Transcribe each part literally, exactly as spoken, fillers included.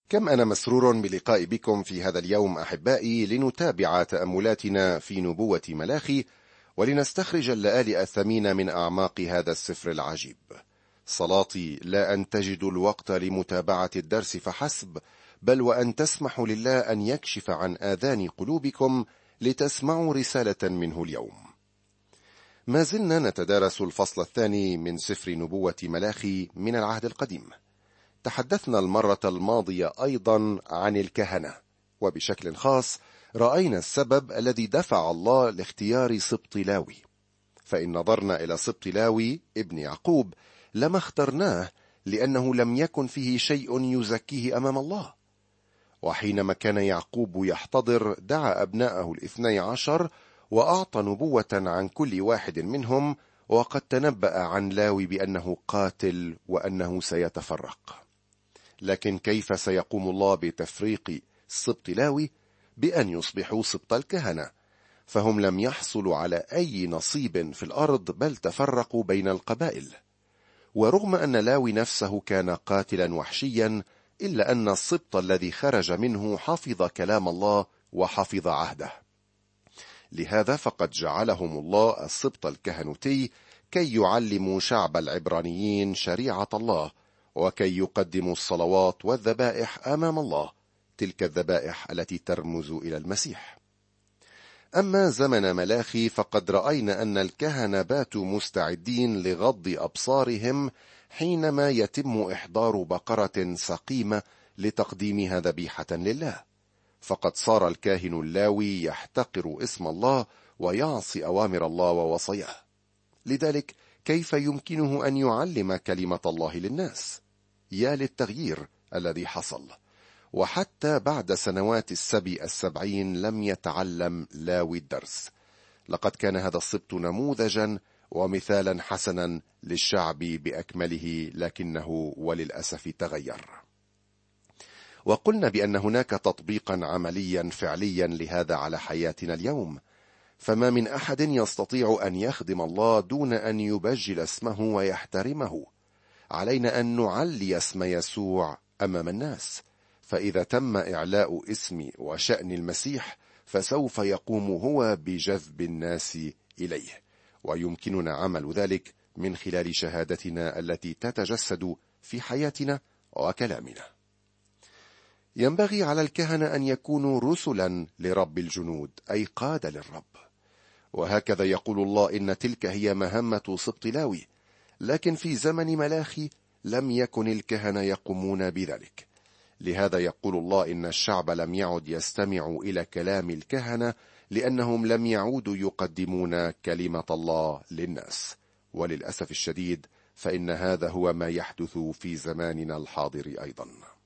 كم أنا مسرور بلقاء بكم في هذا اليوم أحبائي، لنتابع تأملاتنا في نبوة ملاخي ولنستخرج اللآلئ الثمين من أعماق هذا السفر العجيب. صلاتي لا أن تجدوا الوقت لمتابعة الدرس فحسب، بل وأن تسمحوا لله أن يكشف عن آذان قلوبكم لتسمعوا رسالة منه اليوم. ما زلنا نتدارس الفصل الثاني من سفر نبوة ملاخي من العهد القديم. تحدثنا المرة الماضية أيضا عن الكهنة، وبشكل خاص رأينا السبب الذي دفع الله لاختيار سبط لاوي. فإن نظرنا إلى سبط لاوي ابن يعقوب لما اخترناه لأنه لم يكن فيه شيء يزكيه أمام الله. وحينما كان يعقوب يحتضر دعا أبناءه الاثني عشر وأعطى نبوة عن كل واحد منهم، وقد تنبأ عن لاوي بأنه قاتل وأنه سيتفرق. لكن كيف سيقوم الله بتفريق سبط لاوي؟ بأن يصبحوا سبط الكهنة، فهم لم يحصلوا على أي نصيب في الأرض بل تفرقوا بين القبائل. ورغم أن لاوي نفسه كان قاتلا وحشيا، إلا أن السبط الذي خرج منه حفظ كلام الله وحفظ عهده. لهذا فقد جعلهم الله السبط الكهنوتي كي يعلموا شعب العبرانيين شريعة الله، وكي يقدموا الصلوات والذبائح أمام الله، تلك الذبائح التي ترمز إلى المسيح. أما زمن ملاخي فقد رأينا أن الكهنة باتوا مستعدين لغض أبصارهم حينما يتم إحضار بقرة سقيمة لتقديمها ذبيحة لله. فقد صار الكاهن اللاوي يحتقر اسم الله ويعصي أوامر الله ووصاياه. لذلك كيف يمكنه أن يعلم كلمة الله للناس؟ يا للتغيير الذي حصل. وحتى بعد سنوات السبي السبعين لم يتعلم لاوي الدرس. لقد كان هذا السبط نموذجا ومثالا حسنا للشعب بأكمله، لكنه وللأسف تغير. وقلنا بأن هناك تطبيقا عمليا فعليا لهذا على حياتنا اليوم. فما من أحد يستطيع أن يخدم الله دون أن يبجل اسمه ويحترمه. علينا أن نعلي اسم يسوع أمام الناس، فإذا تم إعلاء اسم وشأن المسيح فسوف يقوم هو بجذب الناس إليه، ويمكننا عمل ذلك من خلال شهادتنا التي تتجسد في حياتنا وكلامنا. ينبغي على الكهنة أن يكونوا رسلا لرب الجنود، أي قادة للرب. وهكذا يقول الله إن تلك هي مهمة سبط لاوي. لكن في زمن ملاخي لم يكن الكهنة يقومون بذلك. لهذا يقول الله إن الشعب لم يعد يستمع إلى كلام الكهنة، لأنهم لم يعودوا يقدمون كلمة الله للناس. وللأسف الشديد فإن هذا هو ما يحدث في زماننا الحاضر أيضا.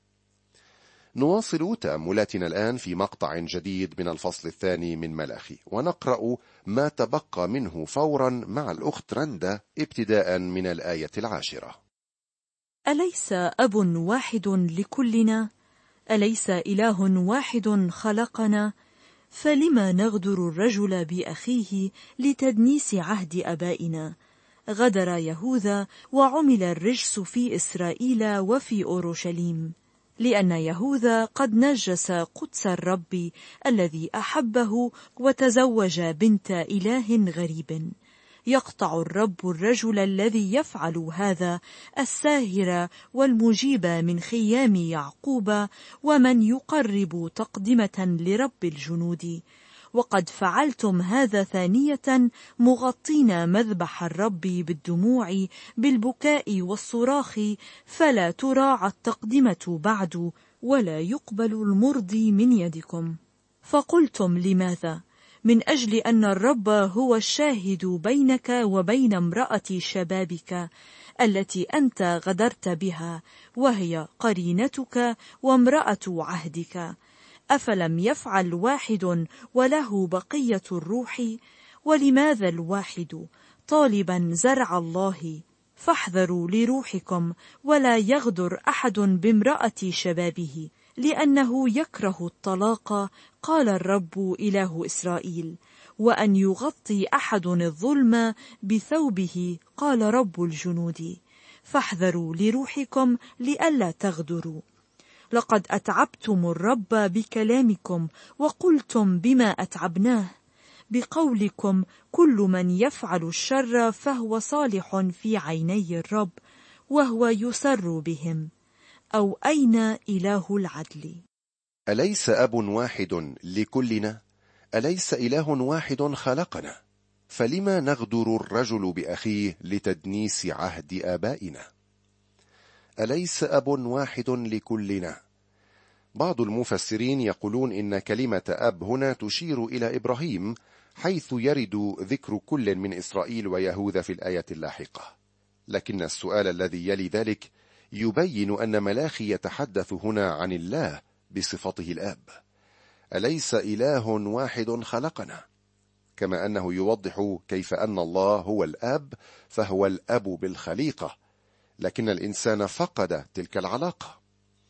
نواصل تأملاتنا الآن في مقطع جديد من الفصل الثاني من ملاخي، ونقرأ ما تبقى منه فورا مع الأخت رندا ابتداء من الآية العاشرة. أليس أب واحد لكلنا؟ أليس إله واحد خلقنا؟ فلما نغدر الرجل بأخيه لتدنيس عهد أبائنا؟ غدر يهوذا وعمل الرجس في إسرائيل وفي أورشليم، لأن يهوذا قد نجس قدس الرب الذي أحبه وتزوج بنت إله غريب. يقطع الرب الرجل الذي يفعل هذا، الساهر والمجيب من خيام يعقوب، ومن يقرب تقدمة لرب الجنود. وقد فعلتم هذا ثانية، مغطين مذبح الرب بالدموع بالبكاء والصراخ، فلا تراعى التقدمة بعد، ولا يقبل المرضي من يدكم. فقلتم لماذا؟ من أجل أن الرب هو الشاهد بينك وبين امرأة شبابك التي أنت غدرت بها، وهي قرينتك وامرأة عهدك. أفلم يفعل واحد وله بقية الروح؟ ولماذا الواحد طالبا زرع الله؟ فاحذروا لروحكم، ولا يغدر أحد بامرأة شبابه، لأنه يكره الطلاق، قال الرب إله إسرائيل، وأن يغطي أحد الظلم بثوبه، قال رب الجنود. فاحذروا لروحكم لئلا تغدروا. لقد أتعبتم الرب بكلامكم، وقلتم بما أتعبناه، بقولكم كل من يفعل الشر فهو صالح في عيني الرب، وهو يسر بهم. أو أين إله العدل؟ أليس أب واحد لكلنا؟ أليس إله واحد خلقنا؟ فلما نغدر الرجل بأخيه لتدنيس عهد آبائنا؟ أليس أب واحد لكلنا؟ بعض المفسرين يقولون إن كلمة أب هنا تشير إلى إبراهيم، حيث يرد ذكر كل من إسرائيل ويهوذا في الآية اللاحقة. لكن السؤال الذي يلي ذلك يبين أن ملاخي يتحدث هنا عن الله بصفته الآب. أليس إله واحد خلقنا؟ كما أنه يوضح كيف أن الله هو الآب، فهو الأب بالخليقة، لكن الإنسان فقد تلك العلاقة.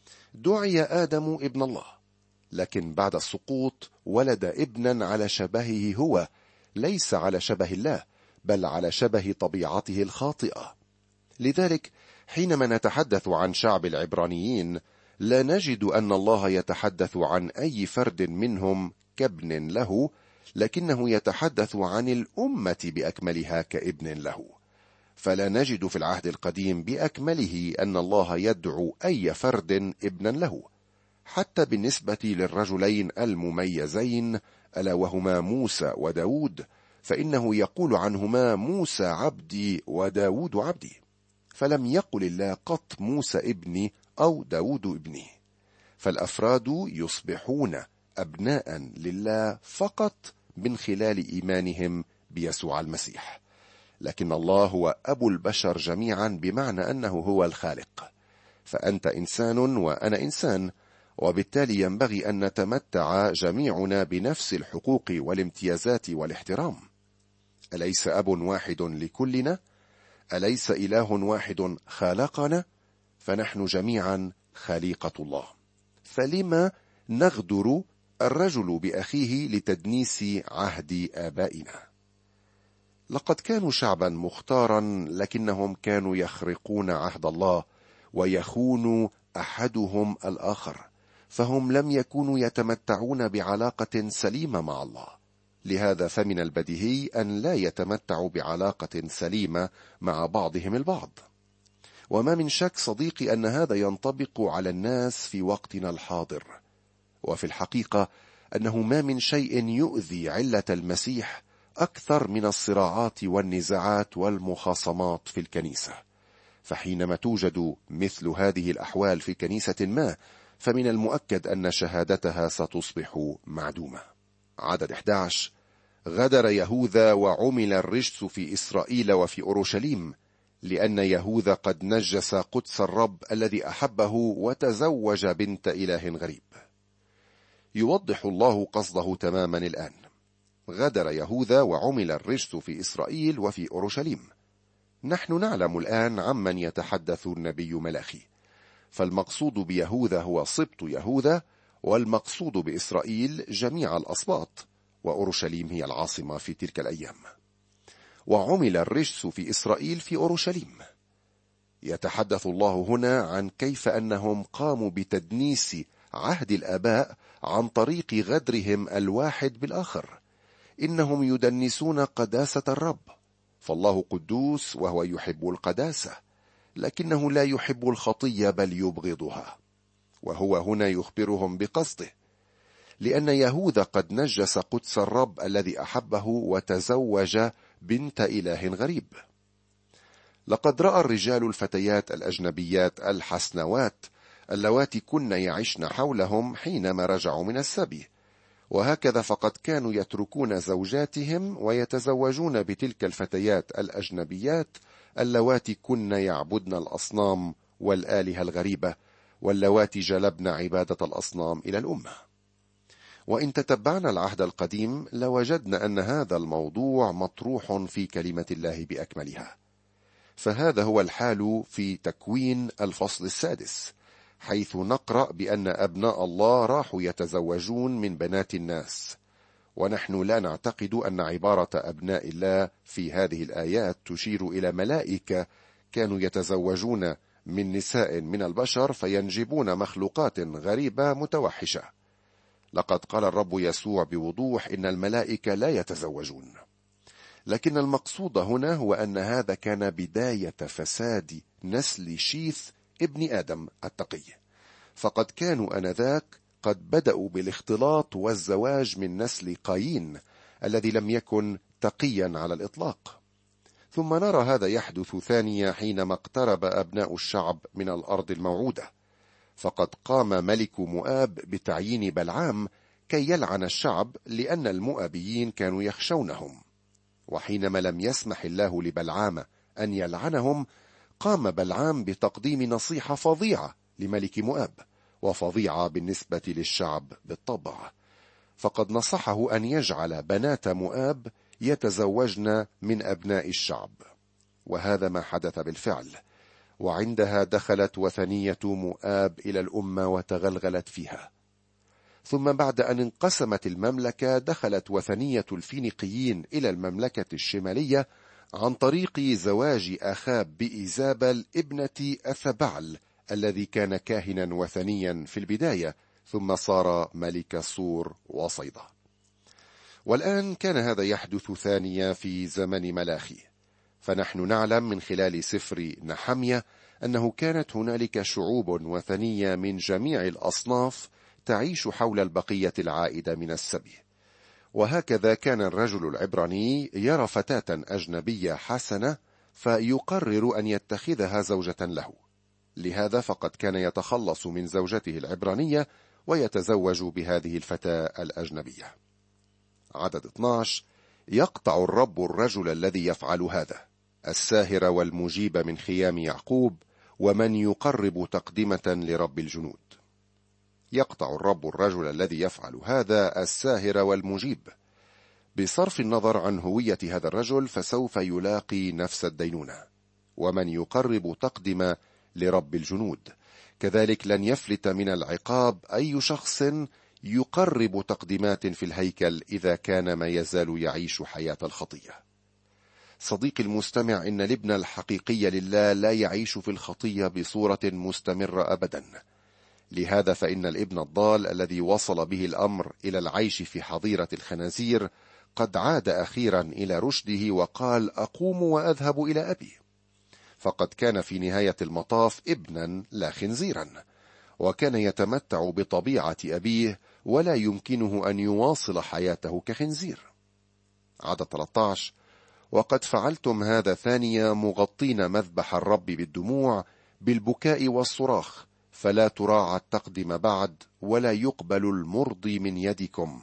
دعي آدم ابن الله، لكن بعد السقوط ولد ابنا على شبهه هو، ليس على شبه الله، بل على شبه طبيعته الخاطئة. لذلك حينما نتحدث عن شعب العبرانيين لا نجد أن الله يتحدث عن أي فرد منهم كابن له، لكنه يتحدث عن الأمة بأكملها كابن له. فلا نجد في العهد القديم بأكمله أن الله يدعو أي فرد ابنا له، حتى بالنسبة للرجلين المميزين ألا وهما موسى وداود، فإنه يقول عنهما موسى عبدي وداود عبدي، فلم يقل الله قط موسى ابني أو داود ابني. فالأفراد يصبحون أبناء لله فقط من خلال إيمانهم بيسوع المسيح. لكن الله هو أبو البشر جميعا، بمعنى أنه هو الخالق. فأنت إنسان وأنا إنسان، وبالتالي ينبغي أن نتمتع جميعنا بنفس الحقوق والامتيازات والاحترام. أليس أب واحد لكلنا؟ أليس إله واحد خلقنا؟ فنحن جميعا خليقة الله. فلما نغدر الرجل بأخيه لتدنيس عهد آبائنا؟ لقد كانوا شعبا مختارا، لكنهم كانوا يخرقون عهد الله ويخون أحدهم الآخر، فهم لم يكونوا يتمتعون بعلاقة سليمة مع الله. لهذا فمن البديهي أن لا يتمتعوا بعلاقة سليمة مع بعضهم البعض. وما من شك صديقي أن هذا ينطبق على الناس في وقتنا الحاضر. وفي الحقيقة أنه ما من شيء يؤذي علة المسيح أكثر من الصراعات والنزاعات والمخاصمات في الكنيسة. فحينما توجد مثل هذه الأحوال في كنيسة ما، فمن المؤكد أن شهادتها ستصبح معدومة. عدد أحد عشر: غدر يهوذا وعمل الرجس في إسرائيل وفي أورشليم، لأن يهوذا قد نجس قدس الرب الذي أحبه وتزوج بنت إله غريب. يوضح الله قصده تماما الآن. غدر يهوذا وعمل الرجس في إسرائيل وفي أورشليم. نحن نعلم الآن عمن يتحدث النبي ملاخي، فالمقصود بيهوذا هو سبط يهوذا، والمقصود بإسرائيل جميع الأسباط، وأورشليم هي العاصمة في تلك الأيام. وعمل الرجس في إسرائيل في أورشليم. يتحدث الله هنا عن كيف أنهم قاموا بتدنيس عهد الآباء عن طريق غدرهم الواحد بالآخر. إنهم يدنسون قداسة الرب، فالله قدوس وهو يحب القداسة، لكنه لا يحب الخطية بل يبغضها. وهو هنا يخبرهم بقصده، لأن يهوذا قد نجس قدس الرب الذي أحبه وتزوج بنت إله غريب. لقد رأى الرجال الفتيات الأجنبيات الحسنوات اللواتي كن يعشن حولهم حينما رجعوا من السبي، وهكذا فقد كانوا يتركون زوجاتهم ويتزوجون بتلك الفتيات الأجنبيات اللواتي كن يعبدن الأصنام والآلهة الغريبة، واللواتي جلبن عبادة الأصنام إلى الأمة. وإن تتبعنا العهد القديم لوجدنا أن هذا الموضوع مطروح في كلمة الله بأكملها. فهذا هو الحال في تكوين الفصل السادس، حيث نقرأ بأن أبناء الله راحوا يتزوجون من بنات الناس. ونحن لا نعتقد أن عبارة أبناء الله في هذه الآيات تشير إلى ملائكة كانوا يتزوجون من نساء من البشر فينجبون مخلوقات غريبة متوحشة. لقد قال الرب يسوع بوضوح إن الملائكة لا يتزوجون، لكن المقصود هنا هو أن هذا كان بداية فساد نسل شيث ابن آدم التقي، فقد كانوا آنذاك قد بدأوا بالاختلاط والزواج من نسل قايين الذي لم يكن تقيا على الإطلاق. ثم نرى هذا يحدث ثانية حينما اقترب أبناء الشعب من الأرض الموعودة، فقد قام ملك مؤاب بتعيين بلعام كي يلعن الشعب لأن المؤابيين كانوا يخشونهم. وحينما لم يسمح الله لبلعام أن يلعنهم، قام بلعام بتقديم نصيحة فظيعة لملك مؤاب، وفظيعة بالنسبة للشعب بالطبع، فقد نصحه أن يجعل بنات مؤاب يتزوجن من أبناء الشعب، وهذا ما حدث بالفعل. وعندها دخلت وثنية مؤاب إلى الأمة وتغلغلت فيها. ثم بعد أن انقسمت المملكة، دخلت وثنية الفينيقيين إلى المملكة الشمالية عن طريق زواج أخاب بإيزابل ابنة أثبعل الذي كان كاهنا وثنيا في البداية، ثم صار ملك صور وصيدا. والآن كان هذا يحدث ثانية في زمن ملاخي، فنحن نعلم من خلال سفر نحمية أنه كانت هنالك شعوب وثنية من جميع الأصناف تعيش حول البقية العائدة من السبي. وهكذا كان الرجل العبراني يرى فتاة أجنبية حسنة فيقرر أن يتخذها زوجة له، لهذا فقد كان يتخلص من زوجته العبرانية ويتزوج بهذه الفتاة الأجنبية. عدد اثني عشر: يقطع الرب الرجل الذي يفعل هذا، الساهر والمجيب من خيام يعقوب، ومن يقرب تقدمة لرب الجنود. يقطع الرب الرجل الذي يفعل هذا، الساهر والمجيب. بصرف النظر عن هوية هذا الرجل فسوف يلاقي نفس الدينونة. ومن يقرب تقدمة لرب الجنود، كذلك لن يفلت من العقاب أي شخص يقرب تقدمات في الهيكل إذا كان ما يزال يعيش حياة الخطية. صديقي المستمع، إن الابن الحقيقي لله لا يعيش في الخطية بصورة مستمرة أبدا. لهذا فإن الابن الضال الذي وصل به الأمر إلى العيش في حظيرة الخنازير قد عاد أخيرا إلى رشده وقال: أقوم وأذهب إلى أبي. فقد كان في نهاية المطاف ابنا لا خنزيرا، وكان يتمتع بطبيعة أبيه ولا يمكنه أن يواصل حياته كخنزير. عدد ثلاثة عشر: وقد فعلتم هذا ثانية مغطين مذبح الرب بالدموع بالبكاء والصراخ، فلا تراعى التقدم بعد ولا يقبل المرضي من يدكم.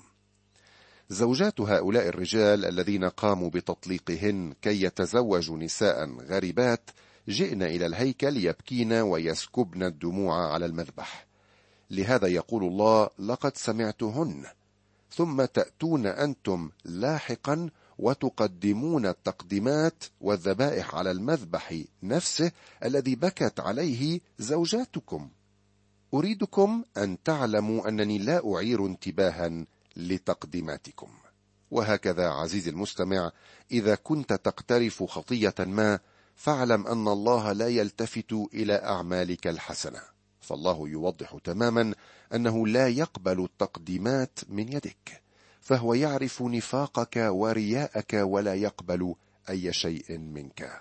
زوجات هؤلاء الرجال الذين قاموا بتطليقهن كي يتزوجوا نساء غريبات جئن إلى الهيكل يبكين ويسكبن الدموع على المذبح. لهذا يقول الله: لقد سمعتهن، ثم تأتون أنتم لاحقا وتقدمون التقديمات والذبائح على المذبح نفسه الذي بكت عليه زوجاتكم. أريدكم أن تعلموا أنني لا أعير انتباها لتقديماتكم. وهكذا عزيزي المستمع، إذا كنت تقترف خطية ما، فاعلم أن الله لا يلتفت إلى أعمالك الحسنة، فالله يوضح تماما أنه لا يقبل التقديمات من يدك، فهو يعرف نفاقك ورياءك ولا يقبل أي شيء منك.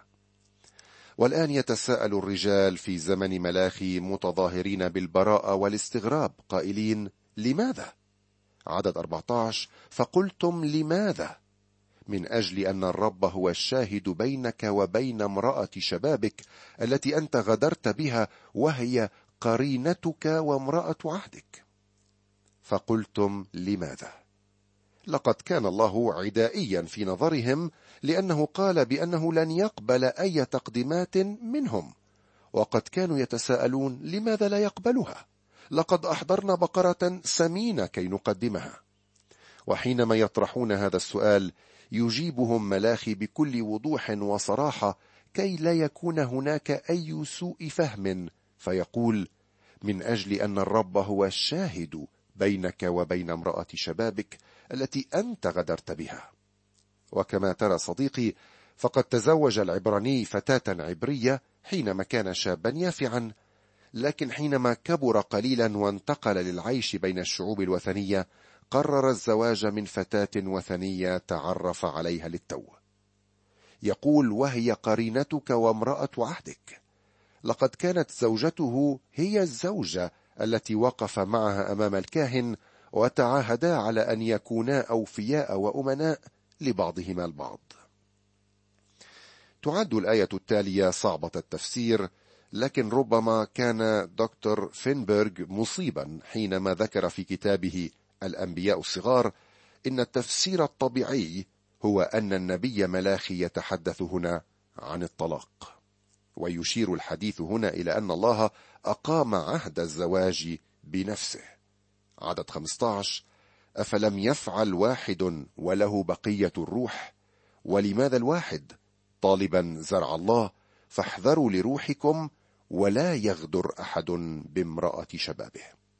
والآن يتساءل الرجال في زمن ملاخي متظاهرين بالبراءة والاستغراب قائلين: لماذا؟ عدد أربعة عشر: فقلتم لماذا؟ من أجل أن الرب هو الشاهد بينك وبين امرأة شبابك التي أنت غدرت بها، وهي قرينتك وامرأة عهدك. فقلتم لماذا؟ لقد كان الله عدائيا في نظرهم، لأنه قال بأنه لن يقبل أي تقديمات منهم، وقد كانوا يتساءلون: لماذا لا يقبلها؟ لقد أحضرنا بقرة سمينة كي نقدمها. وحينما يطرحون هذا السؤال يجيبهم ملاخي بكل وضوح وصراحة كي لا يكون هناك أي سوء فهم، فيقول: من أجل أن الرب هو الشاهد بينك وبين امرأة شبابك التي أنت غدرت بها. وكما ترى صديقي، فقد تزوج العبراني فتاة عبرية حينما كان شابا يافعا، لكن حينما كبر قليلا وانتقل للعيش بين الشعوب الوثنية قرر الزواج من فتاة وثنية تعرف عليها للتو. يقول: وهي قرينتك وامرأة عهدك. لقد كانت زوجته هي الزوجة التي وقف معها أمام الكاهن وتعاهدا على أن يكونا أوفياء وأمناء لبعضهما البعض. تعد الآية التالية صعبة التفسير، لكن ربما كان دكتور فينبرغ مصيبا حينما ذكر في كتابه الأنبياء الصغار إن التفسير الطبيعي هو أن النبي ملاخي يتحدث هنا عن الطلاق، ويشير الحديث هنا إلى أن الله أقام عهد الزواج بنفسه. عدد خمسة عشر: أفلم يفعل واحد وله بقية الروح؟ ولماذا الواحد؟ طالبا زرع الله، فاحذروا لروحكم ولا يغدر أحد بامرأة شبابه.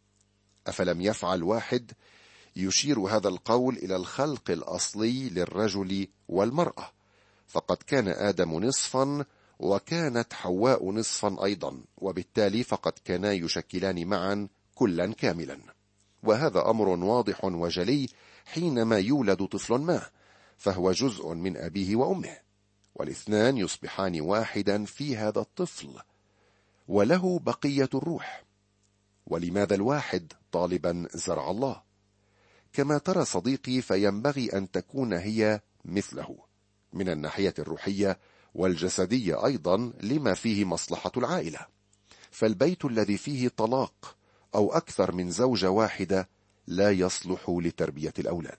أفلم يفعل واحد يشير هذا القول إلى الخلق الأصلي للرجل والمرأة، فقد كان آدم نصفا وكانت حواء نصفا أيضا، وبالتالي فقد كانا يشكلان معا كلا كاملا. وهذا أمر واضح وجلي حينما يولد طفل ما، فهو جزء من أبيه وأمه، والاثنان يصبحان واحدا في هذا الطفل وله بقية الروح. ولماذا الواحد؟ طالبا زرع الله. كما ترى صديقي، فينبغي أن تكون هي مثله من الناحية الروحية والجسدية أيضا، لما فيه مصلحة العائلة. فالبيت الذي فيه طلاق أو أكثر من زوجة واحدة لا يصلح لتربية الأولاد.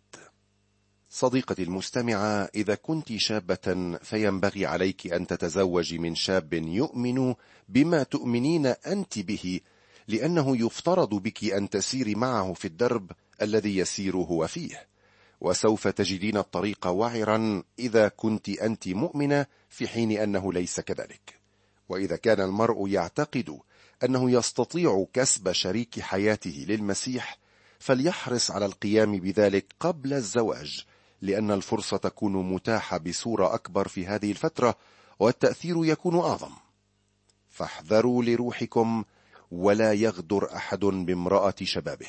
صديقتي المستمعة، إذا كنت شابة فينبغي عليك أن تتزوجي من شاب يؤمن بما تؤمنين أنت به، لأنه يفترض بك أن تسيري معه في الدرب الذي يسير هو فيه، وسوف تجدين الطريق وعرا إذا كنت أنت مؤمنة في حين أنه ليس كذلك. وإذا كان المرء يعتقد أنه يستطيع كسب شريك حياته للمسيح فليحرص على القيام بذلك قبل الزواج، لأن الفرصة تكون متاحة بصورة أكبر في هذه الفترة والتأثير يكون أعظم. فاحذروا لروحكم ولا يغدر أحد بامرأة شبابه.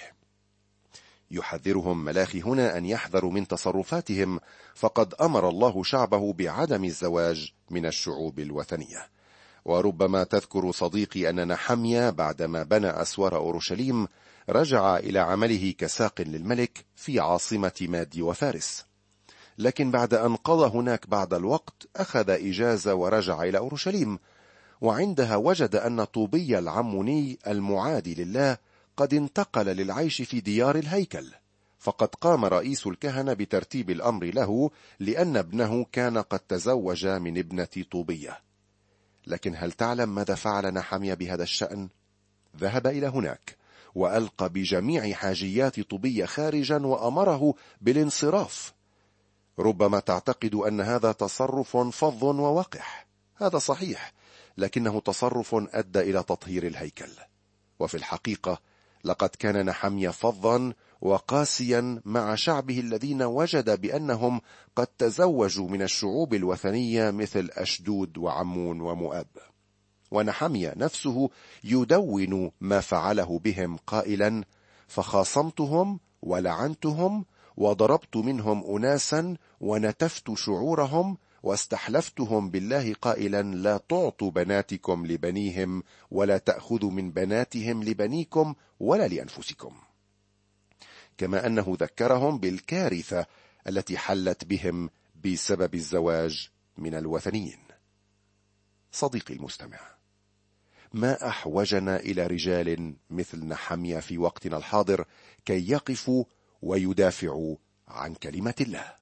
يحذرهم ملاخي هنا أن يحذروا من تصرفاتهم، فقد أمر الله شعبه بعدم الزواج من الشعوب الوثنية. وربما تذكر صديقي أن نحميا بعدما بنى أسوار أورشليم رجع إلى عمله كساق للملك في عاصمة مادي وفارس، لكن بعد أن قضى هناك بعض الوقت أخذ إجازة ورجع إلى أورشليم، وعندها وجد أن طوبيا العموني المعادي لله قد انتقل للعيش في ديار الهيكل، فقد قام رئيس الكهنة بترتيب الأمر له لأن ابنه كان قد تزوج من ابنة طوبية. لكن هل تعلم ماذا فعل نحميا بهذا الشأن؟ ذهب إلى هناك وألقى بجميع حاجيات طوبية خارجا وأمره بالانصراف. ربما تعتقد أن هذا تصرف فظ ووقح، هذا صحيح، لكنه تصرف أدى إلى تطهير الهيكل. وفي الحقيقة لقد كان نحميا فظا وقاسيا مع شعبه الذين وجد بأنهم قد تزوجوا من الشعوب الوثنية مثل أشدود وعمون ومؤاب. ونحميا نفسه يدون ما فعله بهم قائلا: فخاصمتهم ولعنتهم وضربت منهم أناسا ونتفت شعورهم واستحلفتهم بالله قائلا: لا تعطوا بناتكم لبنيهم ولا تأخذوا من بناتهم لبنيكم ولا لأنفسكم. كما أنه ذكرهم بالكارثة التي حلت بهم بسبب الزواج من الوثنيين. صديقي المستمع، ما أحوجنا إلى رجال مثل نحميا في وقتنا الحاضر كي يقفوا ويدافعوا عن كلمة الله.